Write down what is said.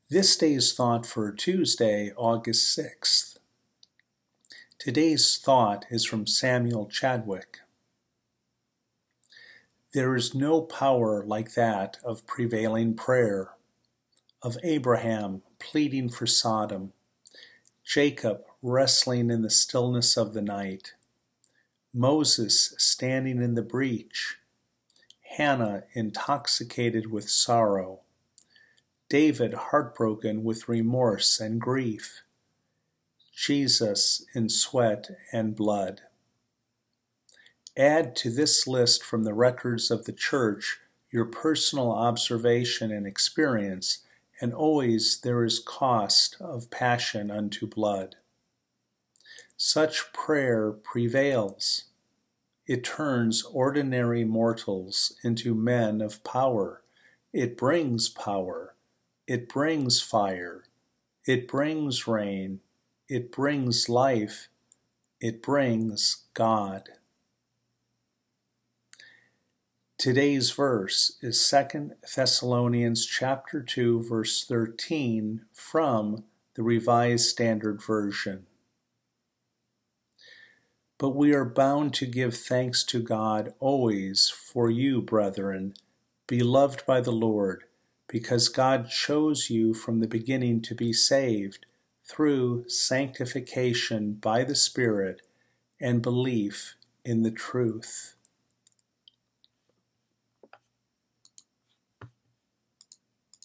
This day's thought for Tuesday, August 6th. Today's thought is from Samuel Chadwick. There is no power like that of prevailing prayer, of Abraham pleading for Sodom, Jacob wrestling in the stillness of the night, Moses standing in the breach, Hannah intoxicated with sorrow, David heartbroken with remorse and grief, Jesus in sweat and blood. Add to this list from the records of the Church your personal observation and experience, and always there is cost of passion unto blood. Such prayer prevails. It turns ordinary mortals into men of power. It brings power. It brings fire. It brings rain. It brings life. It brings God. Today's verse is 2 Thessalonians chapter 2, verse 13 from the Revised Standard Version. But we are bound to give thanks to God always for you, brethren, beloved by the Lord, because God chose you from the beginning to be saved through sanctification by the Spirit and belief in the truth.